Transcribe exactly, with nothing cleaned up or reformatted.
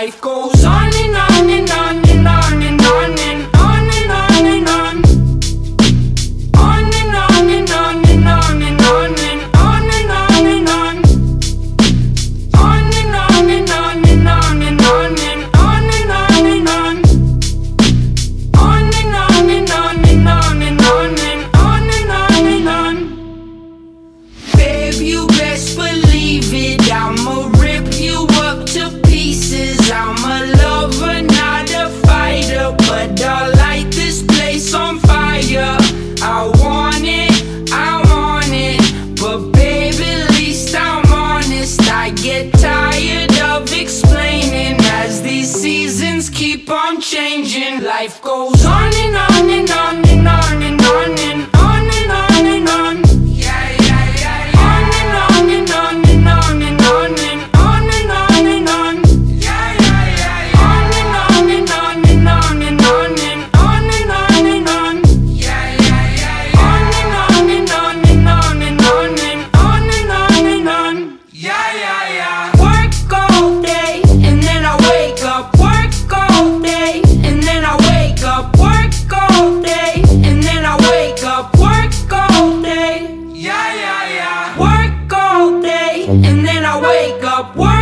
life goes on and on and on and on and on and on and on and on. On and on and on and on and on and on and on and on. On and on and on and on and on and on and on and on. On and on and on and on and on and on and on and on. Babe, you best believe it, I'ma rip you up to pieces. I'm a lover, not a fighter, but I'll light this place on fire. I want it, I want it, but babe, at least I'm honest. I get tired of explaining as these seasons keep on changing. Life goes on and on and on and on and on and on and on and on. Yeah, yeah, yeah, yeah. On and on and on and on and on and on and on and on. Yeah, yeah, yeah, yeah. On and on and on and on and on and on and on and on. Yeah, yeah, yeah, yeah. On and on and on and on and on and on and on and on. Yeah, yeah, yeah. Work all day and then I wake up. Work all day and then I wake up. Work all day and then I wake up. Work all day. Yeah, yeah, yeah. Work all day and then I wake up. Work